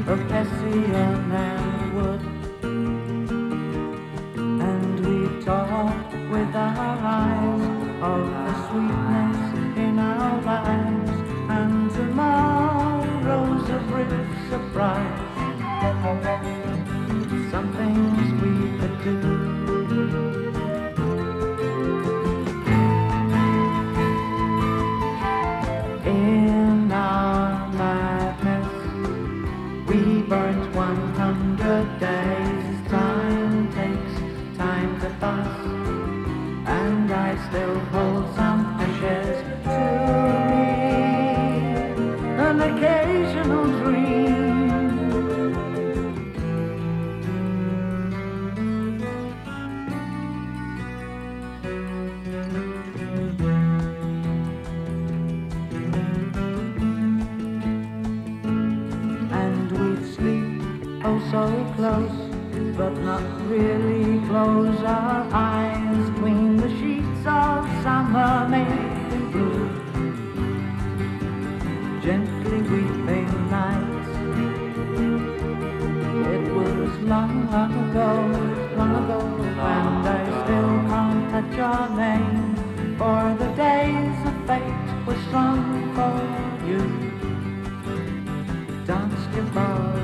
of Hessian and wood, and we talk with our eyes of the sweetness in our lives, and tomorrow's a brief surprise. Some things we could do. In our madness, we burnt 100 days. Time takes time to pass, and I still hold some ashes to me, an occasional dream. And we'd sleep oh so close, but not really close our eyes between the sheets of summer made blue, gently weeping nights. It was long, long ago, and I still can't touch your name, for the days of fate were strong for you. Danced your ball